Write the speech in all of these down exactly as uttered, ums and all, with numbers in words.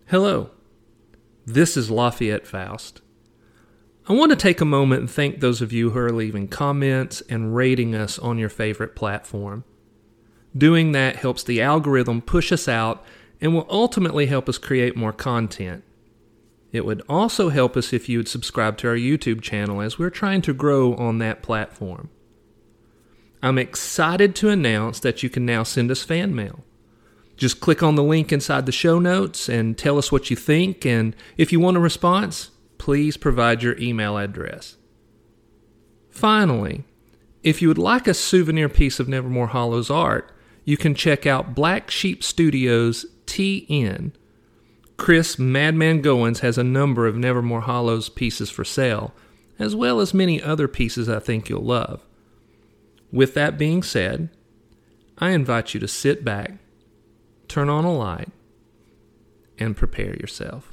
Hello, this is Lafayette Faust. I want to take a moment and thank those of you who are leaving comments and rating us on your favorite platform. Doing that helps the algorithm push us out and will ultimately help us create more content. It would also help us if you would subscribe to our YouTube channel as we're trying to grow on that platform. I'm excited to announce that you can now send us fan mail. Just click on the link inside the show notes and tell us what you think, and if you want a response, please provide your email address. Finally, if you would like a souvenir piece of Nevermore Hollows art, you can check out Black Sheep Studios T N. Chris Madman Goins has a number of Nevermore Hollows pieces for sale, as well as many other pieces I think you'll love. With that being said, I invite you to sit back, turn on a light, and prepare yourself.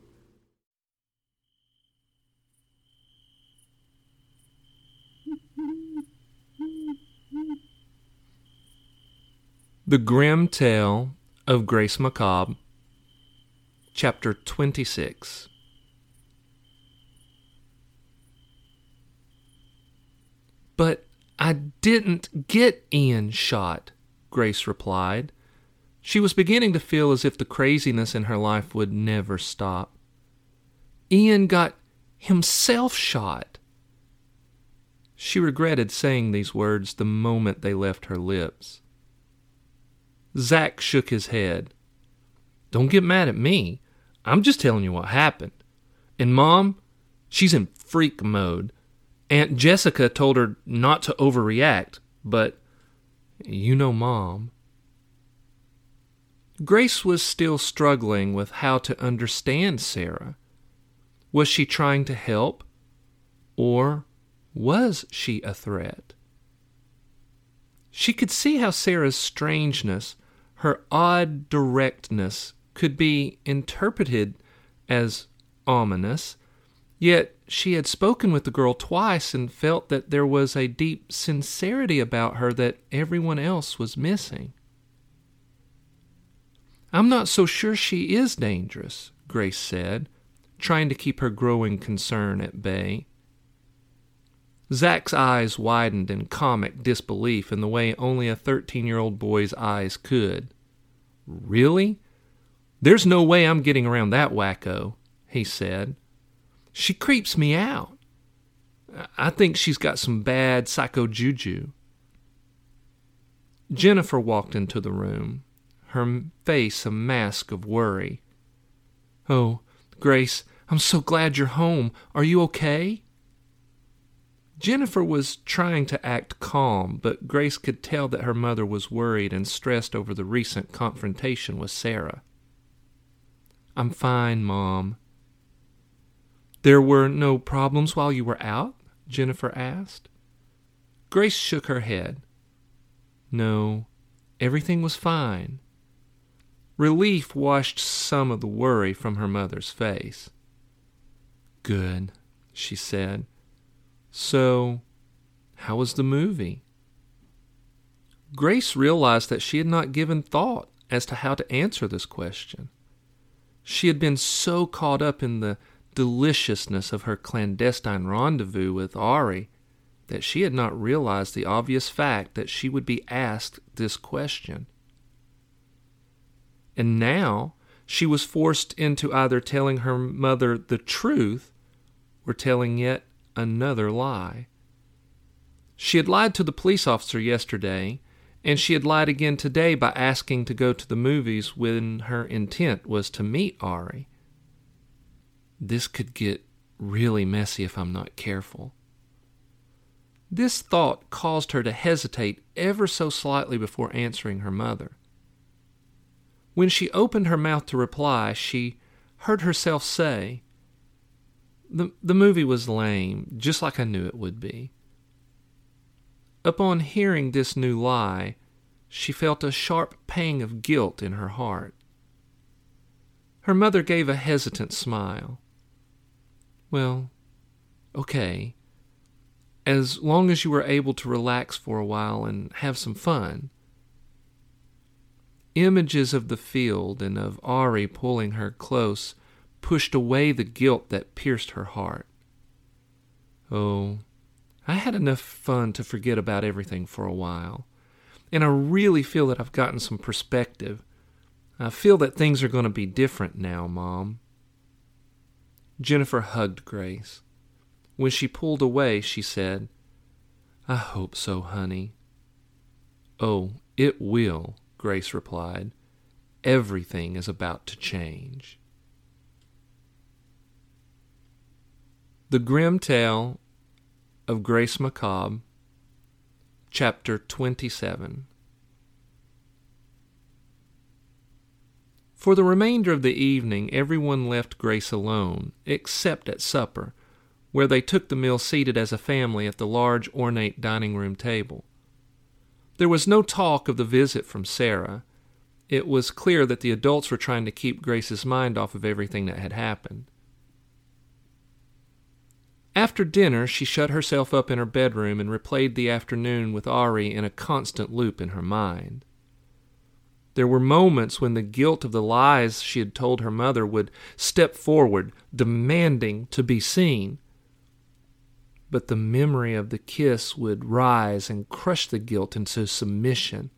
The Grim Tale of Grace Macabre, Chapter twenty-six. But I didn't get Ian shot, Grace replied. She was beginning to feel as if the craziness in her life would never stop. Ian got himself shot. She regretted saying these words the moment they left her lips. Zach shook his head. Don't get mad at me. I'm just telling you what happened. And Mom, she's in freak mode. Aunt Jessica told her not to overreact, but you know Mom. Grace was still struggling with how to understand Sarah. Was she trying to help? Or was she a threat? She could see how Sarah's strangeness, her odd directness, could be interpreted as ominous, yet she had spoken with the girl twice and felt that there was a deep sincerity about her that everyone else was missing. I'm not so sure she is dangerous, Grace said, trying to keep her growing concern at bay. Zach's eyes widened in comic disbelief in the way only a thirteen-year-old boy's eyes could. Really? There's no way I'm getting around that wacko, he said. She creeps me out. I think she's got some bad psycho juju. Jennifer walked into the room, her face a mask of worry. Oh, Grace, I'm so glad you're home. Are you okay? Jennifer was trying to act calm, but Grace could tell that her mother was worried and stressed over the recent confrontation with Sarah. I'm fine, Mom. There were no problems while you were out? Jennifer asked. Grace shook her head. No, everything was fine. Relief washed some of the worry from her mother's face. Good, she said. So, how was the movie? Grace realized that she had not given thought as to how to answer this question. She had been so caught up in the deliciousness of her clandestine rendezvous with Ari that she had not realized the obvious fact that she would be asked this question. And now she was forced into either telling her mother the truth or telling yet another lie. She had lied to the police officer yesterday, and she had lied again today by asking to go to the movies when her intent was to meet Ari. This could get really messy if I'm not careful. This thought caused her to hesitate ever so slightly before answering her mother. When she opened her mouth to reply, she heard herself say, The, the movie was lame, just like I knew it would be. Upon hearing this new lie, she felt a sharp pang of guilt in her heart. Her mother gave a hesitant smile. Well, okay. As long as you were able to relax for a while and have some fun. Images of the field and of Ari pulling her close pushed away the guilt that pierced her heart. Oh, I had enough fun to forget about everything for a while, and I really feel that I've gotten some perspective. I feel that things are going to be different now, Mom. Jennifer hugged Grace. When she pulled away, she said, I hope so, honey. Oh, it will, Grace replied. Everything is about to change. The Grim Tale of Grace Macabre, Chapter twenty-seven. For the remainder of the evening, everyone left Grace alone, except at supper, where they took the meal seated as a family at the large, ornate dining room table. There was no talk of the visit from Sarah. It was clear that the adults were trying to keep Grace's mind off of everything that had happened. After dinner, she shut herself up in her bedroom and replayed the afternoon with Ari in a constant loop in her mind. There were moments when the guilt of the lies she had told her mother would step forward, demanding to be seen. But the memory of the kiss would rise and crush the guilt into submission.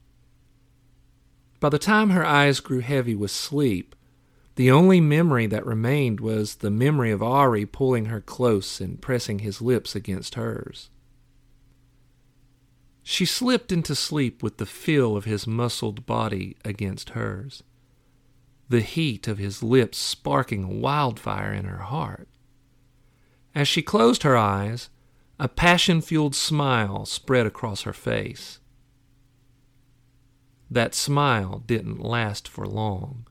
By the time her eyes grew heavy with sleep, the only memory that remained was the memory of Ari pulling her close and pressing his lips against hers. She slipped into sleep with the feel of his muscled body against hers, the heat of his lips sparking wildfire in her heart. As she closed her eyes, a passion-fueled smile spread across her face. That smile didn't last for long.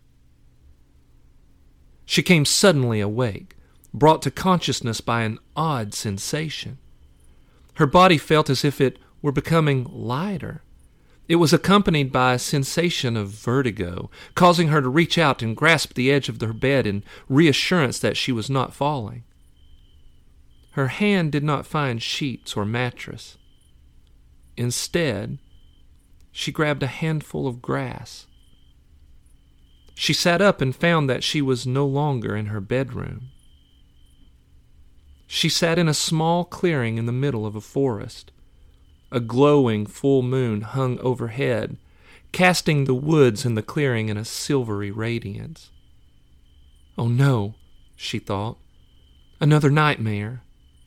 She came suddenly awake, brought to consciousness by an odd sensation. Her body felt as if it were becoming lighter. It was accompanied by a sensation of vertigo, causing her to reach out and grasp the edge of her bed in reassurance that she was not falling. Her hand did not find sheets or mattress. Instead, she grabbed a handful of grass. She sat up and found that she was no longer in her bedroom. She sat in a small clearing in the middle of a forest. A glowing full moon hung overhead, casting the woods and the clearing in a silvery radiance. Oh no, she thought, another nightmare.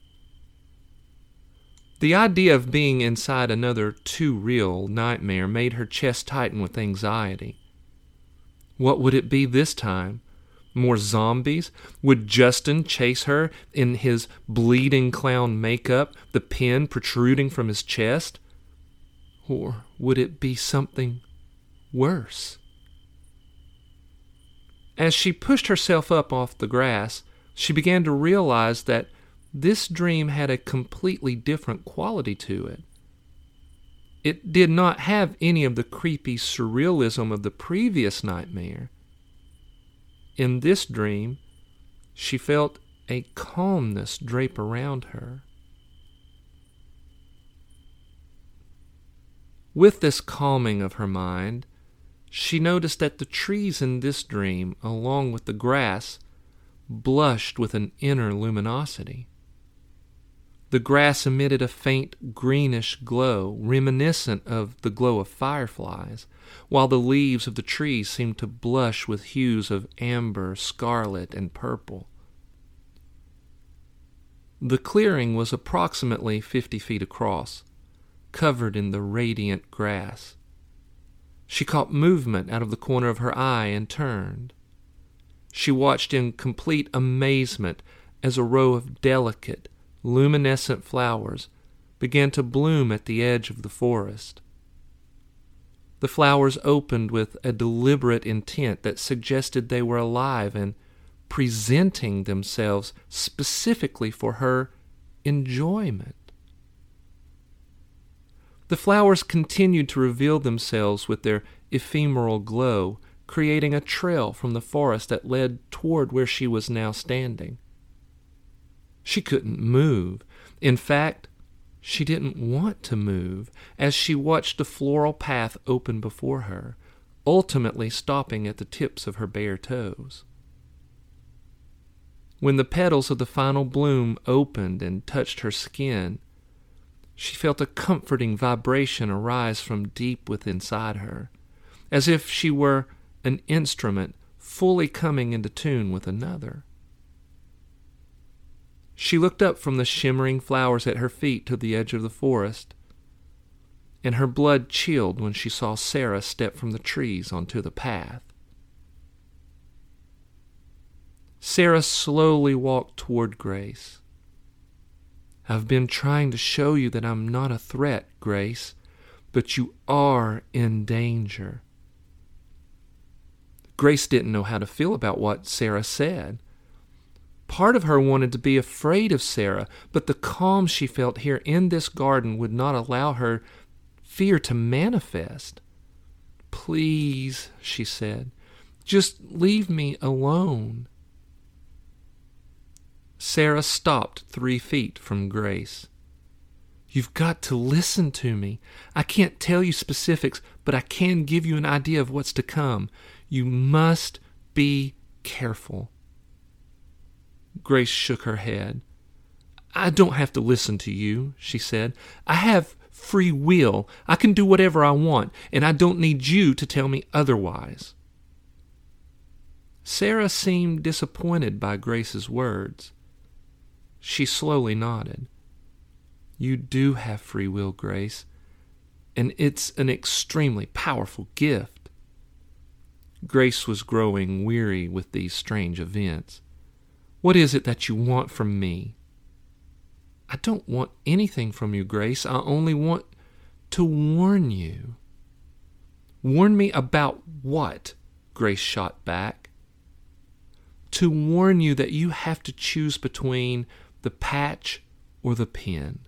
The idea of being inside another too-real nightmare made her chest tighten with anxiety. What would it be this time? More zombies? Would Justin chase her in his bleeding clown makeup, the pen protruding from his chest? Or would it be something worse? As she pushed herself up off the grass, she began to realize that this dream had a completely different quality to it. It did not have any of the creepy surrealism of the previous nightmare. In this dream, she felt a calmness drape around her. With this calming of her mind, she noticed that the trees in this dream, along with the grass, blushed with an inner luminosity. The grass emitted a faint greenish glow, reminiscent of the glow of fireflies, while the leaves of the trees seemed to blush with hues of amber, scarlet, and purple. The clearing was approximately fifty feet across, covered in the radiant grass. She caught movement out of the corner of her eye and turned. She watched in complete amazement as a row of delicate, luminescent flowers began to bloom at the edge of the forest. The flowers opened with a deliberate intent that suggested they were alive and presenting themselves specifically for her enjoyment. The flowers continued to reveal themselves with their ephemeral glow, creating a trail from the forest that led toward where she was now standing. She couldn't move. In fact, she didn't want to move as she watched the floral path open before her, ultimately stopping at the tips of her bare toes. When the petals of the final bloom opened and touched her skin, she felt a comforting vibration arise from deep within inside her, as if she were an instrument fully coming into tune with another. She looked up from the shimmering flowers at her feet to the edge of the forest, and her blood chilled when she saw Sarah step from the trees onto the path. Sarah slowly walked toward Grace. "I've been trying to show you that I'm not a threat, Grace, but you are in danger." Grace didn't know how to feel about what Sarah said. Part of her wanted to be afraid of Sarah, but the calm she felt here in this garden would not allow her fear to manifest. "Please," she said, "just leave me alone." Sarah stopped three feet from Grace. "You've got to listen to me. I can't tell you specifics, but I can give you an idea of what's to come. You must be careful." Grace shook her head. "I don't have to listen to you," she said. "I have free will. I can do whatever I want, and I don't need you to tell me otherwise." Sarah seemed disappointed by Grace's words. She slowly nodded. "You do have free will, Grace, and it's an extremely powerful gift." Grace was growing weary with these strange events. "What is it that you want from me?" "I don't want anything from you, Grace. I only want to warn you." "Warn me about what?" Grace shot back. "To warn you that you have to choose between the patch or the pen."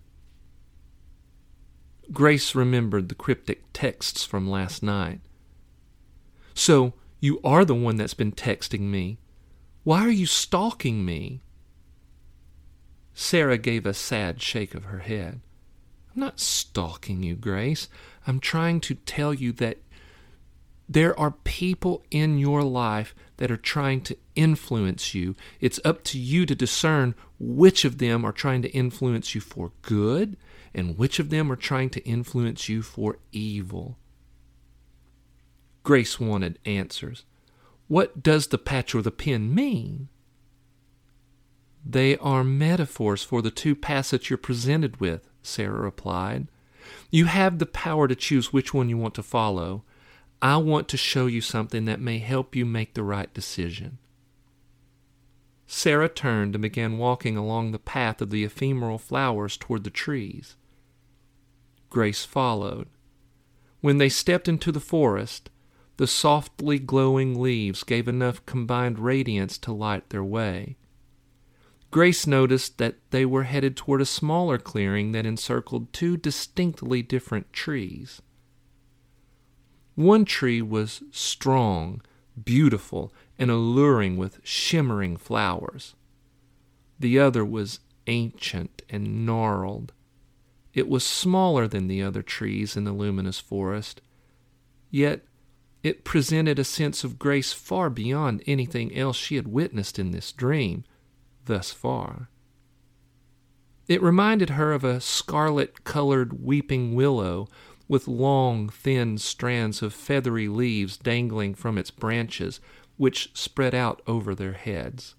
Grace remembered the cryptic texts from last night. "So you are the one that's been texting me. Why are you stalking me?" Sarah gave a sad shake of her head. "I'm not stalking you, Grace. I'm trying to tell you that there are people in your life that are trying to influence you. It's up to you to discern which of them are trying to influence you for good and which of them are trying to influence you for evil." Grace wanted answers. "What does the patch or the pen mean?" "They are metaphors for the two paths that you're presented with," Sarah replied. "You have the power to choose which one you want to follow. I want to show you something that may help you make the right decision." Sarah turned and began walking along the path of the ephemeral flowers toward the trees. Grace followed. When they stepped into the forest, the softly glowing leaves gave enough combined radiance to light their way. Grace noticed that they were headed toward a smaller clearing that encircled two distinctly different trees. One tree was strong, beautiful, and alluring with shimmering flowers. The other was ancient and gnarled. It was smaller than the other trees in the luminous forest, yet it presented a sense of grace far beyond anything else she had witnessed in this dream thus far. It reminded her of a scarlet-colored weeping willow with long, thin strands of feathery leaves dangling from its branches, which spread out over their heads.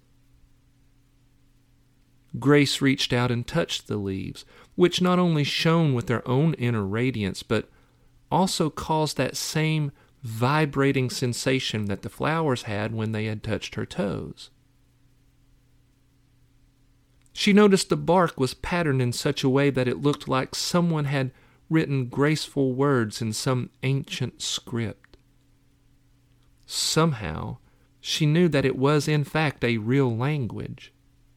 Grace reached out and touched the leaves, which not only shone with their own inner radiance, but also caused that same vibrating sensation that the flowers had when they had touched her toes. She noticed the bark was patterned in such a way that it looked like someone had written graceful words in some ancient script. Somehow, she knew that it was in fact a real language.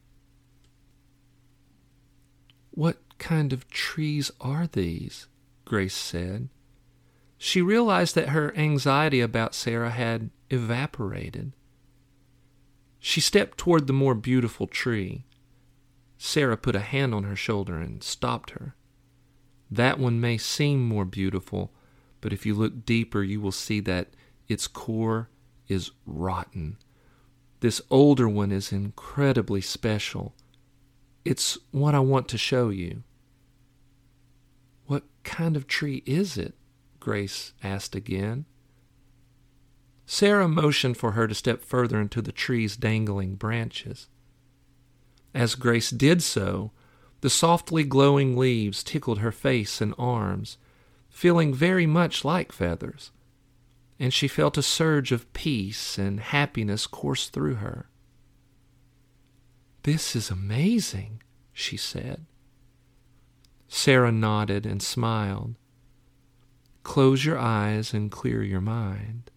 "What kind of trees are these?" Grace said. She realized that her anxiety about Sarah had evaporated. She stepped toward the more beautiful tree. Sarah put a hand on her shoulder and stopped her. "That one may seem more beautiful, but if you look deeper, you will see that its core is rotten. This older one is incredibly special. It's what I want to show you." "What kind of tree is it?" Grace asked again. Sarah motioned for her to step further into the tree's dangling branches. As Grace did so, the softly glowing leaves tickled her face and arms, feeling very much like feathers, and she felt a surge of peace and happiness course through her. "This is amazing," she said. Sarah nodded and smiled. "Close your eyes and clear your mind."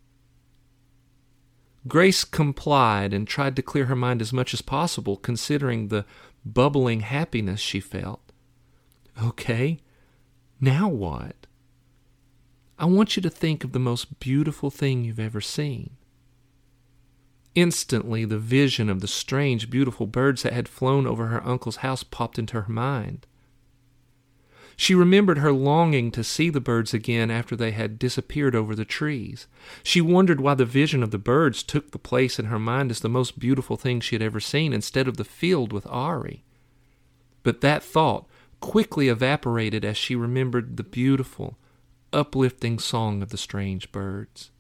Grace complied and tried to clear her mind as much as possible, considering the bubbling happiness she felt. "Okay, now what?" "I want you to think of the most beautiful thing you've ever seen." Instantly, the vision of the strange, beautiful birds that had flown over her uncle's house popped into her mind. She remembered her longing to see the birds again after they had disappeared over the trees. She wondered why the vision of the birds took the place in her mind as the most beautiful thing she had ever seen instead of the field with Ari. But that thought quickly evaporated as she remembered the beautiful, uplifting song of the strange birds.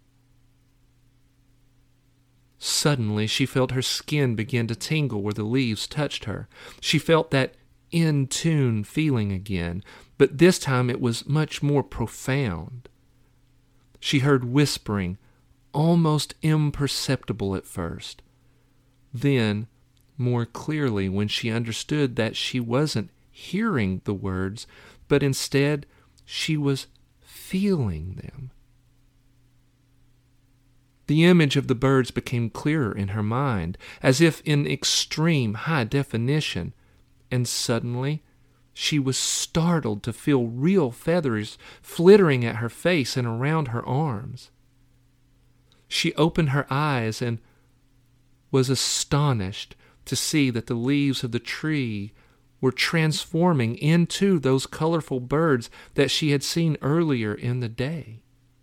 Suddenly, she felt her skin begin to tingle where the leaves touched her. She felt that in-tune feeling again, but this time it was much more profound. She heard whispering, almost imperceptible at first. Then, more clearly when she understood that she wasn't hearing the words, but instead she was feeling them. The image of the birds became clearer in her mind, as if in extreme high definition, and suddenly she was startled to feel real feathers flittering at her face and around her arms. She opened her eyes and was astonished to see that the leaves of the tree were transforming into those colorful birds that she had seen earlier in the day.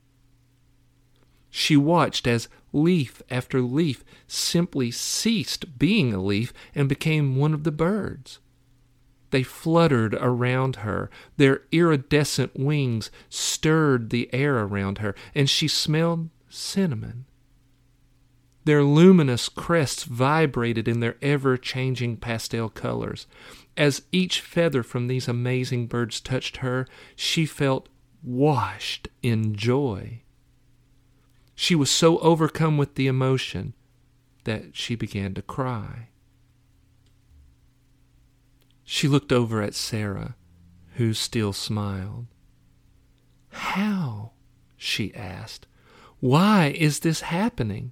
She watched as leaf after leaf simply ceased being a leaf and became one of the birds. They fluttered around her. Their iridescent wings stirred the air around her, and she smelled cinnamon. Their luminous crests vibrated in their ever-changing pastel colors. As each feather from these amazing birds touched her, she felt washed in joy. She was so overcome with the emotion that she began to cry. She looked over at Sarah, who still smiled. "How?" she asked. "Why is this happening?"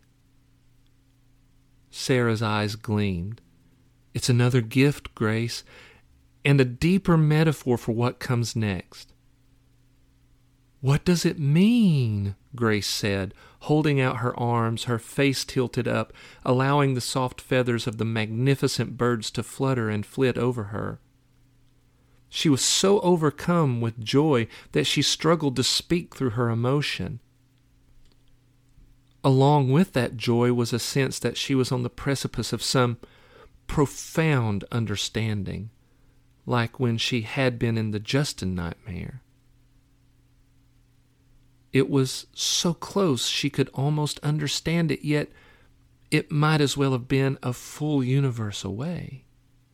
Sarah's eyes gleamed. "It's another gift, Grace, and a deeper metaphor for what comes next." "What does it mean?" Grace said, holding out her arms, her face tilted up, allowing the soft feathers of the magnificent birds to flutter and flit over her. She was so overcome with joy that she struggled to speak through her emotion. Along with that joy was a sense that she was on the precipice of some profound understanding, like when she had been in the Justin nightmare. It was so close she could almost understand it, yet it might as well have been a full universe away.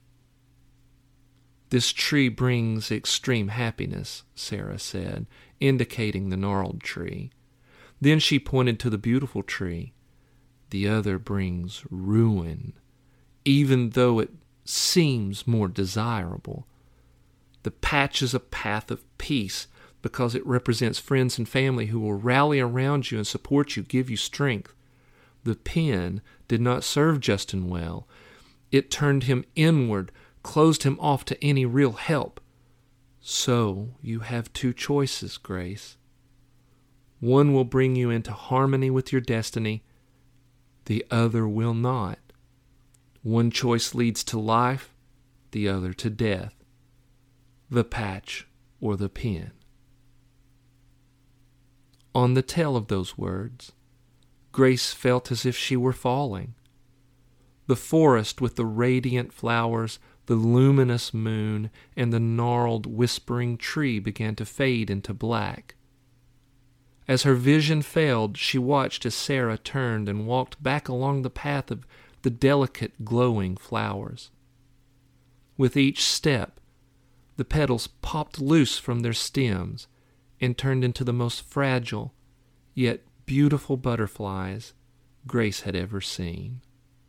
"This tree brings extreme happiness," Sarah said, indicating the gnarled tree. Then she pointed to the beautiful tree. "The other brings ruin, even though it seems more desirable. The patch is a path of peace, because it represents friends and family who will rally around you and support you, give you strength. The pen did not serve Justin well. It turned him inward, closed him off to any real help. So you have two choices, Grace. One will bring you into harmony with your destiny. The other will not. One choice leads to life, the other to death. The patch or the pen." On the tail of those words, Grace felt as if she were falling. The forest with the radiant flowers, the luminous moon, and the gnarled, whispering tree began to fade into black. As her vision failed, she watched as Sarah turned and walked back along the path of the delicate, glowing flowers. With each step, the petals popped loose from their stems and turned into the most fragile, yet beautiful butterflies Grace had ever seen.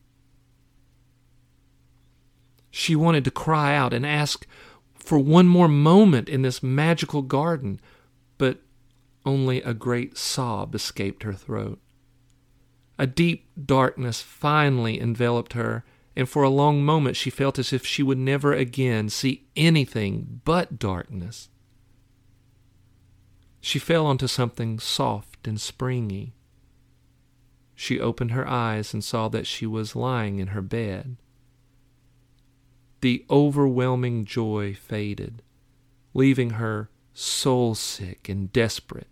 She wanted to cry out and ask for one more moment in this magical garden, but only a great sob escaped her throat. A deep darkness finally enveloped her, and for a long moment she felt as if she would never again see anything but darkness. She fell onto something soft and springy. She opened her eyes and saw that she was lying in her bed. The overwhelming joy faded, leaving her soul-sick and desperate.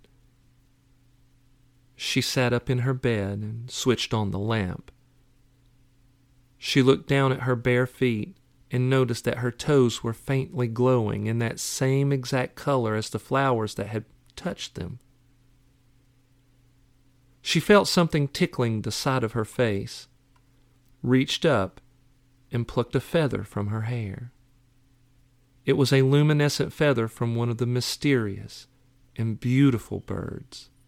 She sat up in her bed and switched on the lamp. She looked down at her bare feet and noticed that her toes were faintly glowing in that same exact color as the flowers that had touched them. She felt something tickling the side of her face, reached up, and plucked a feather from her hair. It was a luminescent feather from one of the mysterious and beautiful birds